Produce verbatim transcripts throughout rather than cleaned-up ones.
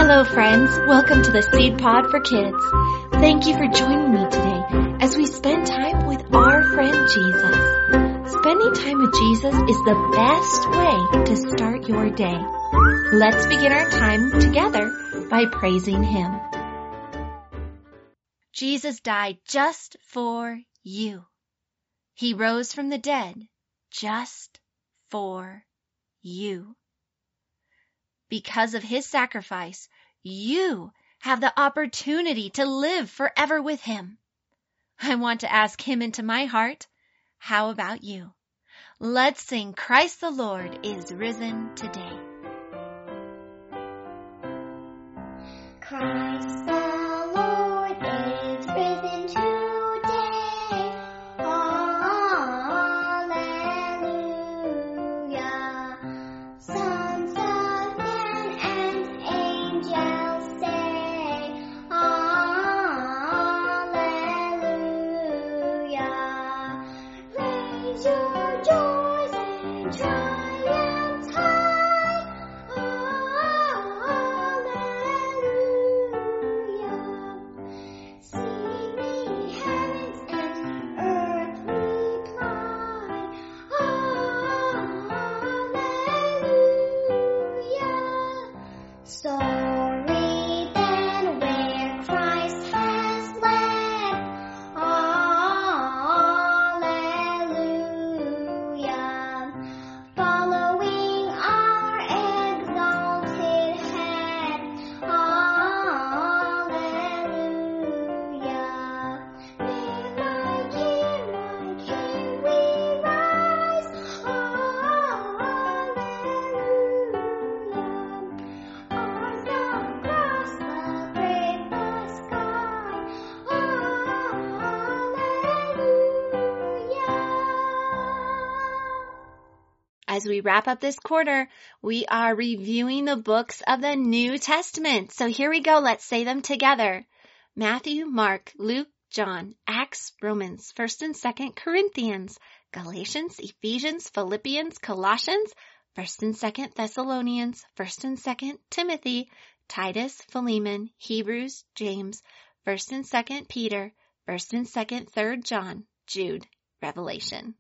Hello friends, welcome to the Seed Pod for Kids. Thank you for joining me today as we spend time with our friend Jesus. Spending time with Jesus is the best way to start your day. Let's begin our time together by praising Him. Jesus died just for you. He rose from the dead just for you. Because of His sacrifice, you have the opportunity to live forever with Him. I want to ask Him into my heart. How about you? Let's sing Christ the Lord is risen today. Christ the Lord is risen today. Hallelujah. Sons of men and angels say, Hallelujah. Raise your joys and triumphs high. Hallelujah. Sing the heavens and earth reply. Hallelujah. Sorry then where Christ has led. Hallelujah. Following our exalted head. Hallelujah. May like Him, like Him we rise. Hallelujah. Arms across the great the sky. Hallelujah. As we wrap up this quarter, we are reviewing the books of the New Testament. So here we go. Let's say them together. Matthew, Mark, Luke, John, Acts, Romans, First and Second Corinthians, Galatians, Ephesians, Philippians, Colossians, First and Second Thessalonians, First and Second Timothy, Titus, Philemon, Hebrews, James, First and Second Peter, First and Second Third John, Jude, Revelation.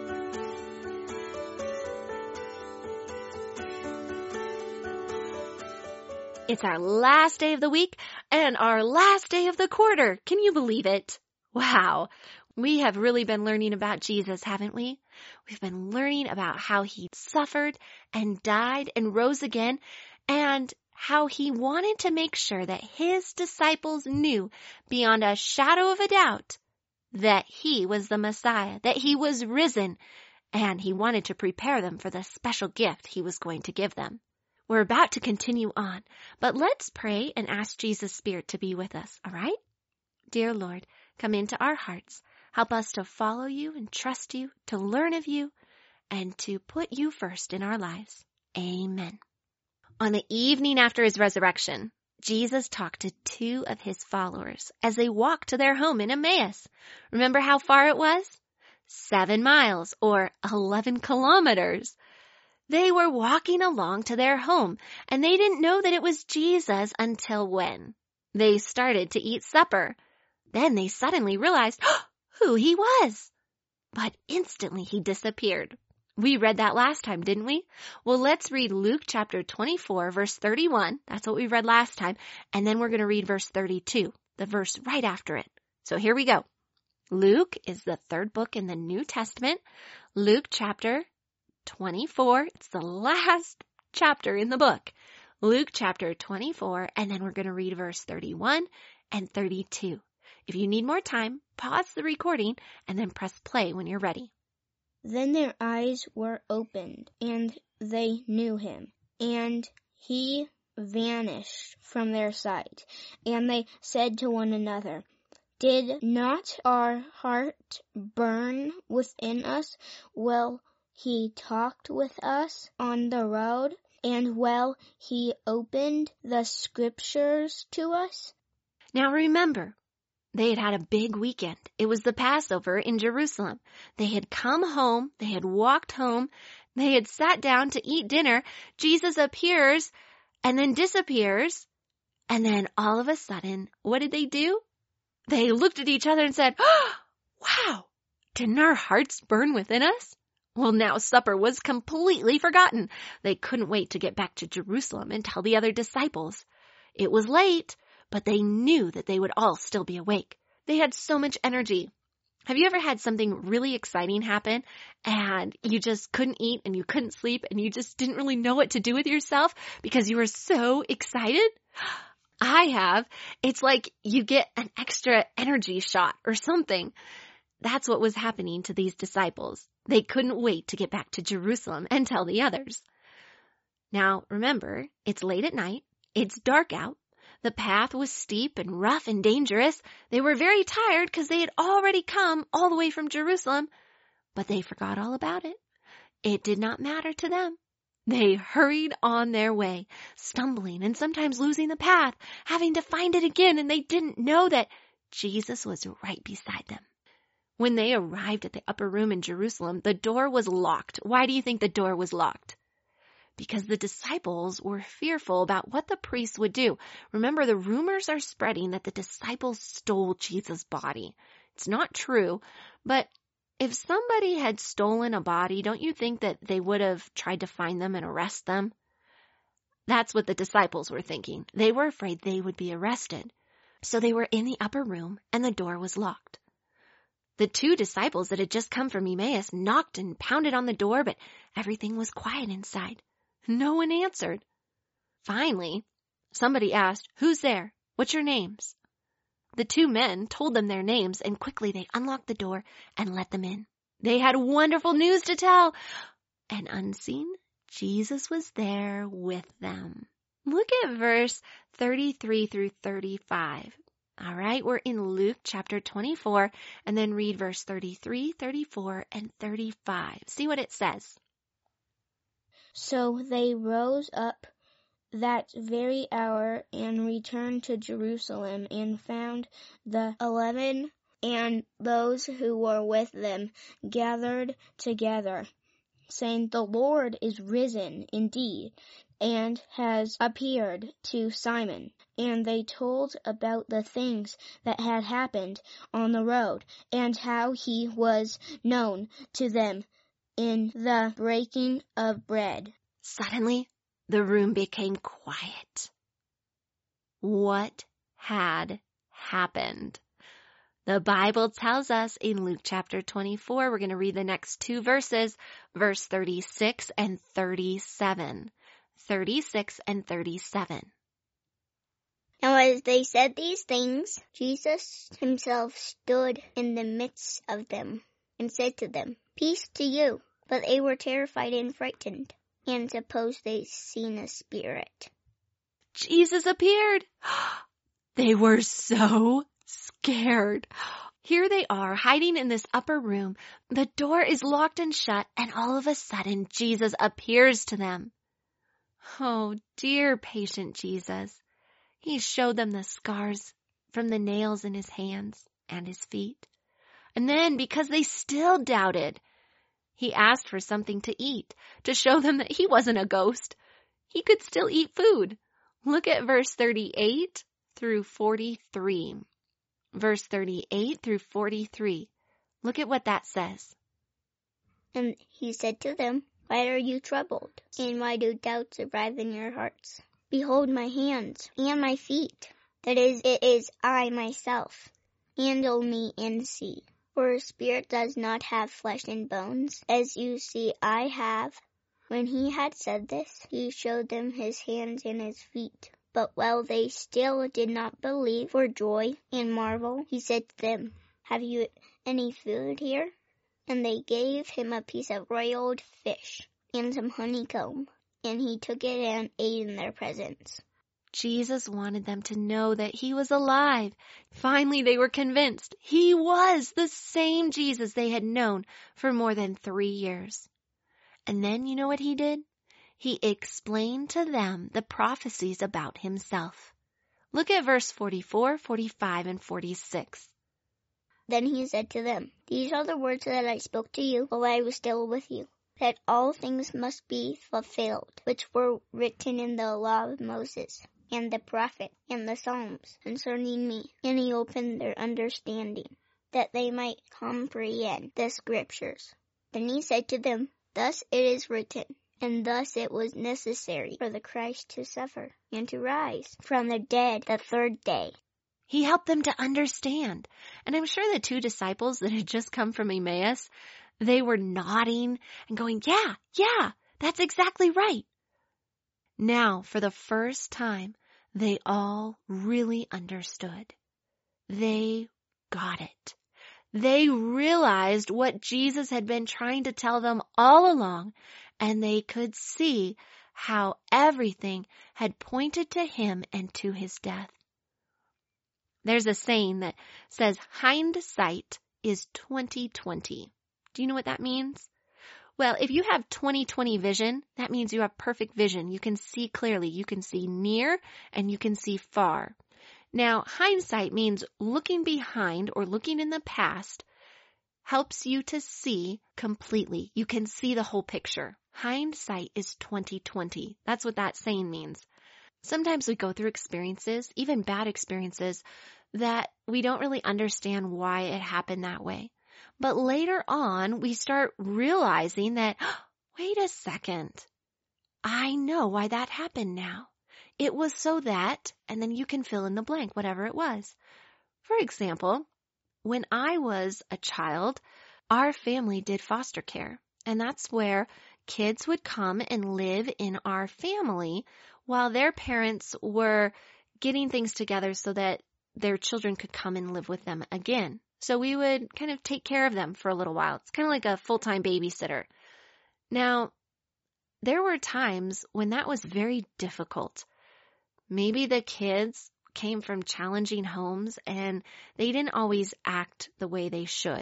It's our last day of the week and our last day of the quarter. Can you believe it? Wow. We have really been learning about Jesus, haven't we? We've been learning about how He suffered and died and rose again, and how He wanted to make sure that His disciples knew beyond a shadow of a doubt that He was the Messiah, that He was risen, and He wanted to prepare them for the special gift He was going to give them. We're about to continue on, but let's pray and ask Jesus' Spirit to be with us, all right? Dear Lord, come into our hearts. Help us to follow You and trust You, to learn of You, and to put You first in our lives. Amen. On the evening after His resurrection, Jesus talked to two of His followers as they walked to their home in Emmaus. Remember how far it was? Seven miles or eleven kilometers. They were walking along to their home, and they didn't know that it was Jesus until when? They started to eat supper. Then they suddenly realized who He was. But instantly He disappeared. We read that last time, didn't we? Well, let's read Luke chapter twenty-four, verse thirty-one. That's what we read last time. And then we're going to read verse thirty-two, the verse right after it. So here we go. Luke is the third book in the New Testament. Luke chapter twenty-four. It's the last chapter in the book. Luke chapter twenty-four, and then we're going to read verse thirty-one and thirty-two. If you need more time, pause the recording and then press play when you're ready. Then their eyes were opened, and they knew Him, and He vanished from their sight. And they said to one another, Did not our heart burn within us while He talked with us on the road, and while He opened the Scriptures to us? Now remember, they had had a big weekend. It was the Passover in Jerusalem. They had come home. They had walked home. They had sat down to eat dinner. Jesus appears and then disappears. And then all of a sudden, what did they do? They looked at each other and said, oh, wow, didn't our hearts burn within us? Well, now supper was completely forgotten. They couldn't wait to get back to Jerusalem and tell the other disciples. It was late, but they knew that they would all still be awake. They had so much energy. Have you ever had something really exciting happen and you just couldn't eat and you couldn't sleep and you just didn't really know what to do with yourself because you were so excited? I have. It's like you get an extra energy shot or something. That's what was happening to these disciples. They couldn't wait to get back to Jerusalem and tell the others. Now, remember, it's late at night. It's dark out. The path was steep and rough and dangerous. They were very tired because they had already come all the way from Jerusalem, but they forgot all about it. It did not matter to them. They hurried on their way, stumbling and sometimes losing the path, having to find it again, and they didn't know that Jesus was right beside them. When they arrived at the upper room in Jerusalem, the door was locked. Why do you think the door was locked? Because the disciples were fearful about what the priests would do. Remember, the rumors are spreading that the disciples stole Jesus' body. It's not true, but if somebody had stolen a body, don't you think that they would have tried to find them and arrest them? That's what the disciples were thinking. They were afraid they would be arrested. So they were in the upper room and the door was locked. The two disciples that had just come from Emmaus knocked and pounded on the door, but everything was quiet inside. No one answered. Finally, somebody asked, "Who's there? What's your names?" The two men told them their names, and quickly they unlocked the door and let them in. They had wonderful news to tell. And unseen, Jesus was there with them. Look at verse thirty-three through thirty-five. All right, we're in Luke chapter twenty-four, and then read verse thirty-three, thirty-four, and thirty-five. See what it says. So they rose up that very hour and returned to Jerusalem and found the eleven and those who were with them gathered together, saying, "The Lord is risen indeed, and has appeared to Simon." And they told about the things that had happened on the road, and how he was known to them in the breaking of bread. Suddenly, the room became quiet. What had happened? The Bible tells us in Luke chapter twenty-four, we're going to read the next two verses, verse thirty-six and thirty-seven. thirty-six and thirty-seven. Now as they said these things, Jesus himself stood in the midst of them and said to them, "Peace to you." But they were terrified and frightened, and supposed they'd seen a spirit. Jesus appeared. They were so scared. Here they are, hiding in this upper room. The door is locked and shut, and all of a sudden, Jesus appears to them. Oh, dear patient Jesus. He showed them the scars from the nails in his hands and his feet. And then, because they still doubted, he asked for something to eat to show them that he wasn't a ghost. He could still eat food. Look at verse thirty-eight through forty-three. Verse thirty-eight through forty-three. Look at what that says. And he said to them, "Why are you troubled? And why do doubts arise in your hearts? Behold my hands and my feet. That is, it is I myself. Handle me and see. For a spirit does not have flesh and bones, as you see I have." When he had said this, he showed them his hands and his feet. But while they still did not believe for joy and marvel, he said to them, "Have you any food here?" And they gave him a piece of broiled fish and some honeycomb, and he took it and ate in their presence. Jesus wanted them to know that he was alive. Finally, they were convinced he was the same Jesus they had known for more than three years. And then you know what he did? He explained to them the prophecies about himself. Look at verse forty-four, forty-five, and forty-six. Then he said to them, "These are the words that I spoke to you while I was still with you, that all things must be fulfilled, which were written in the law of Moses, and the prophets and the Psalms concerning me. And he opened their understanding, that they might comprehend the Scriptures. Then he said to them, Thus it is written, and thus it was necessary for the Christ to suffer, and to rise from the dead the third day. He helped them to understand. And I'm sure the two disciples that had just come from Emmaus, they were nodding and going, yeah, yeah, that's exactly right. Now, for the first time, they all really understood. They got it. They realized what Jesus had been trying to tell them all along, and they could see how everything had pointed to him and to his death. There's a saying that says hindsight is twenty twenty. Do you know what that means? Well, if you have twenty twenty vision, that means you have perfect vision. You can see clearly. You can see near and you can see far. Now, hindsight means looking behind or looking in the past helps you to see completely. You can see the whole picture. Hindsight is twenty twenty. That's what that saying means. Sometimes we go through experiences, even bad experiences, that we don't really understand why it happened that way. But later on, we start realizing that, oh, wait a second, I know why that happened now. It was so that, and then you can fill in the blank, whatever it was. For example, when I was a child, our family did foster care, and that's where kids would come and live in our family while their parents were getting things together so that their children could come and live with them again. So we would kind of take care of them for a little while. It's kind of like a full-time babysitter. Now, there were times when that was very difficult. Maybe the kids came from challenging homes and they didn't always act the way they should,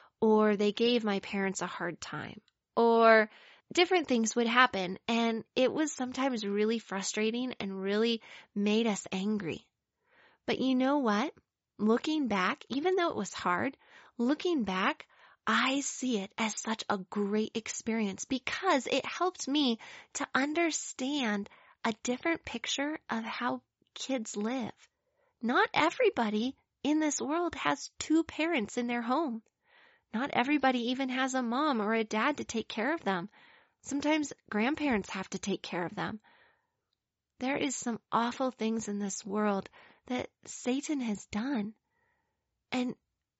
or they gave my parents a hard time, or different things would happen, and it was sometimes really frustrating and really made us angry. But you know what? Looking back, even though it was hard, looking back, I see it as such a great experience because it helped me to understand a different picture of how kids live. Not everybody in this world has two parents in their home. Not everybody even has a mom or a dad to take care of them. Sometimes grandparents have to take care of them. There is some awful things in this world that Satan has done. And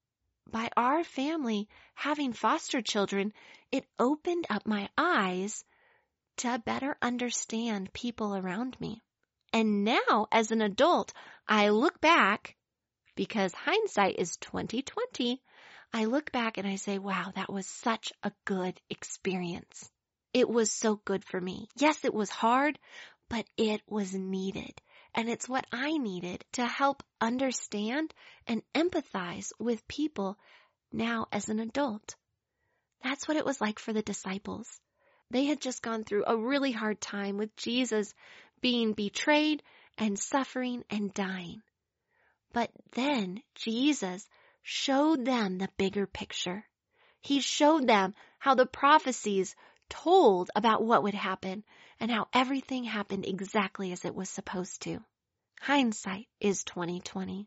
by our family having foster children, it opened up my eyes to better understand people around me. And now, as an adult, I look back, because hindsight is twenty twenty, I look back and I say, wow, that was such a good experience. It was so good for me. Yes, it was hard, but it was needed. And it's what I needed to help understand and empathize with people now as an adult. That's what it was like for the disciples. They had just gone through a really hard time with Jesus being betrayed and suffering and dying. But then Jesus showed them the bigger picture. He showed them how the prophecies told about what would happen and how everything happened exactly as it was supposed to. Hindsight is twenty twenty.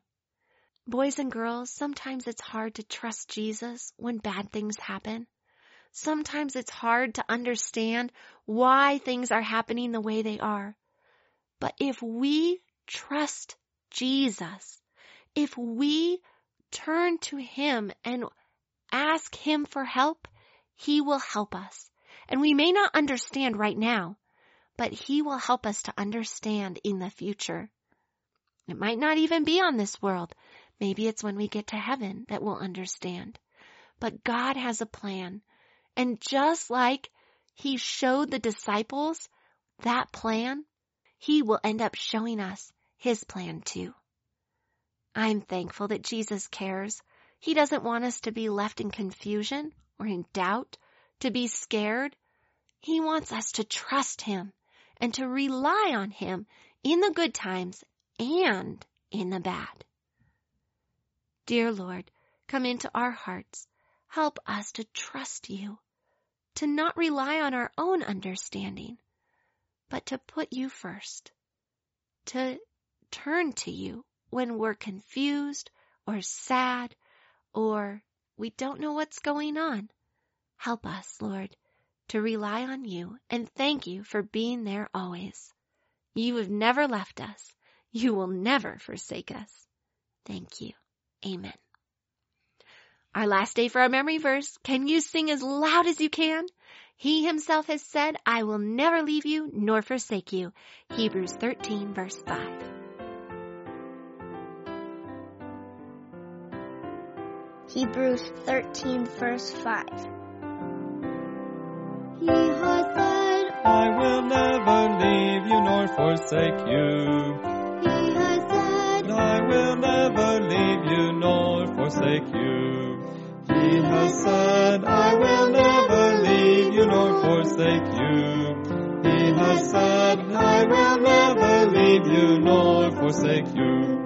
Boys and girls, sometimes it's hard to trust Jesus when bad things happen. Sometimes it's hard to understand why things are happening the way they are. But if we trust Jesus, if we turn to Him and ask Him for help, He will help us. And we may not understand right now, but He will help us to understand in the future. It might not even be on this world. Maybe it's when we get to heaven that we'll understand. But God has a plan. And just like He showed the disciples that plan, He will end up showing us His plan too. I'm thankful that Jesus cares. He doesn't want us to be left in confusion or in doubt, to be scared. He wants us to trust Him and to rely on Him in the good times and in the bad. Dear Lord, come into our hearts. Help us to trust You, to not rely on our own understanding, but to put You first. to turn to you when we're confused or sad or we don't know what's going on. Help us, Lord, to rely on you, and thank you for being there always. You have never left us. You will never forsake us. Thank you. Amen. Our last day for our memory verse. Can you sing as loud as you can? He himself has said, I will never leave you nor forsake you. Hebrews thirteen, verse five. Hebrews thirteen, verse five. He has said, I will never leave you nor forsake you. He has said, I will never leave you nor forsake you. He has said, I will never leave you nor forsake you. He has said, I will never leave you nor forsake you.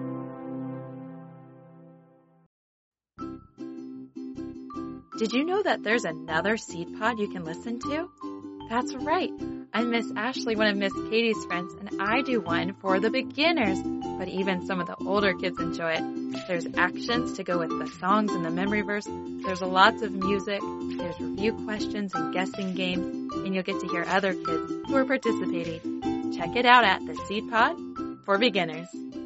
Did you know that there's another Seed Pod you can listen to? That's right. I'm Miss Ashley, one of Miss Katie's friends, and I do one for the beginners, but even some of the older kids enjoy it. There's actions to go with the songs and the memory verse. There's lots of music. There's review questions and guessing games, and you'll get to hear other kids who are participating. Check it out at the Seed Pod for beginners.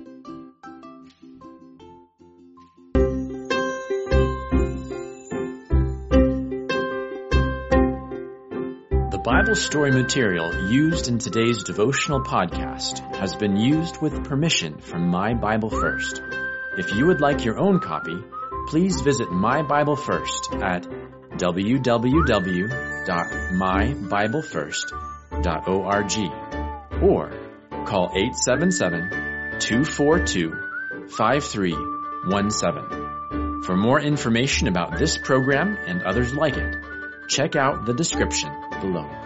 The Bible story material used in today's devotional podcast has been used with permission from My Bible First. If you would like your own copy, please visit My Bible First at w w w dot my bible first dot org or call eight seven seven, two four two, five three one seven. For more information about this program and others like it, check out the description below.